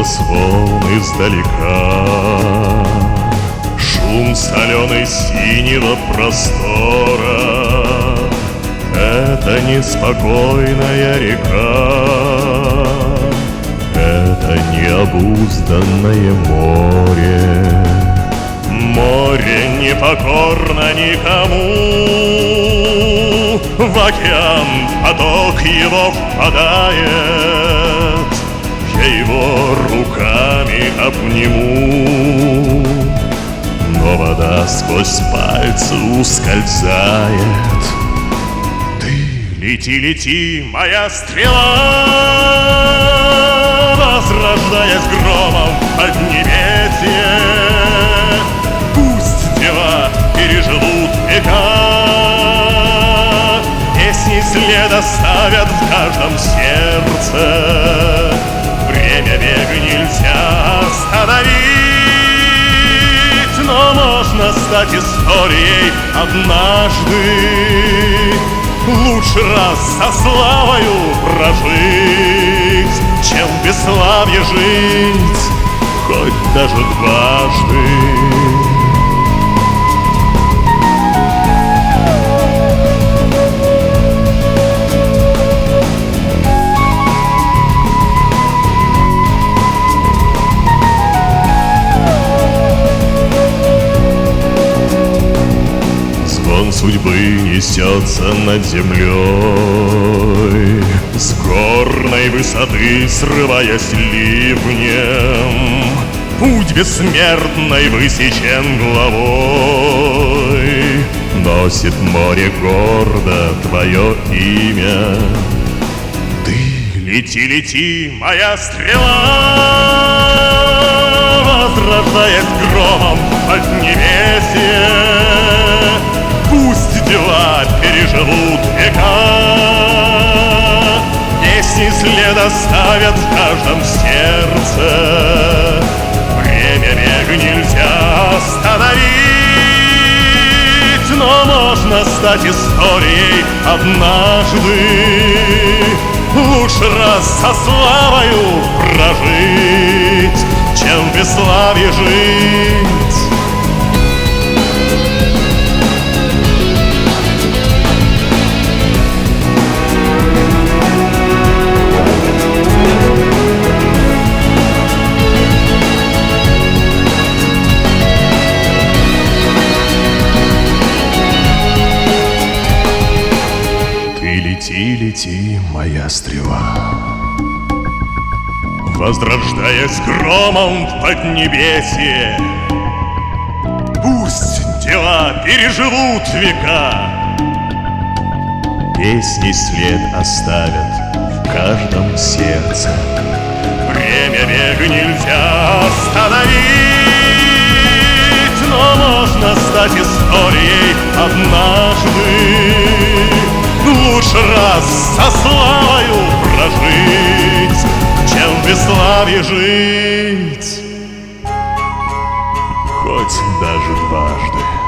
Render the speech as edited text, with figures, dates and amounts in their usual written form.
голос волн издалека, шум соленой синего простора. Это неспокойная река, это необузданное море. Море непокорно никому, в океан поток его впадает. Я его руками обниму, но вода сквозь пальцы ускользает. Лети, лети, моя стрела, возрождаясь громом в поднебесье. Пусть дела переживут века, песни след оставят в каждом сердце. Время века нельзя остановить, но можно стать историей однажды. Лучше раз со славою прожить, чем в бесславье жить, хоть даже дважды. Судьбы несется над землей, с горной высоты срываясь ливнем. Путь бессмертный высечен главой, носит море гордо твое имя. Ты лети, лети, моя стрела, возрождаясь громом в поднебесье. Пусть дела переживут века, песни след оставят в каждом сердце. Время века нельзя остановить, но можно стать историей однажды. Лучше раз со славою прожить, чем в бесславье жить. Лети, лети, моя стрела, возрождаясь громом в поднебесье. Пусть дела переживут века, песни след оставят в каждом сердце. Время века нельзя остановить, но можно стать историей однажды. Лучше раз со славою прожить, чем в бесславье жить, хоть даже дважды.